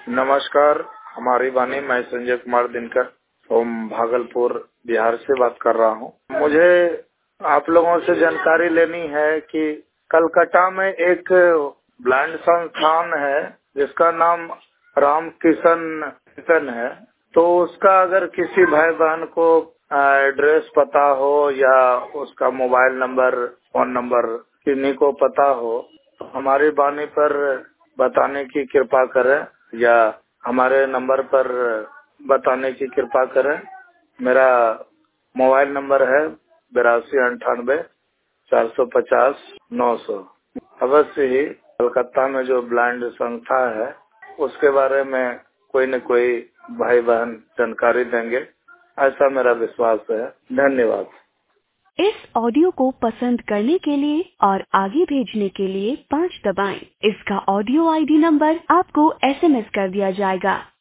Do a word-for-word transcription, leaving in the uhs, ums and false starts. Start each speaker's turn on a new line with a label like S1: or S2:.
S1: नमस्कार, हमारी वाणी। मैं संजय कुमार दिनकर ओम भागलपुर बिहार से बात कर रहा हूँ। मुझे आप लोगों से जानकारी लेनी है कि कलकत्ता में एक ब्लाइंड संस्थान है जिसका नाम राम किशन किशन है। तो उसका अगर किसी भाई बहन को एड्रेस पता हो या उसका मोबाइल नंबर, फोन नंबर किन्हीं को पता हो तो हमारी वाणी पर बताने की कृपा करें या हमारे नंबर पर बताने की कृपा करें। मेरा मोबाइल नंबर है बिरासी अंठानवे चार सौ पचास नौ सौ। अवश्य ही कलकत्ता में जो ब्लाइंड संस्था है उसके बारे में कोई न कोई भाई बहन जानकारी देंगे, ऐसा मेरा विश्वास है। धन्यवाद।
S2: इस ऑडियो को पसंद करने के लिए और आगे भेजने के लिए पाँच दबाएं। इसका ऑडियो आईडी नंबर आपको एसएमएस कर दिया जाएगा।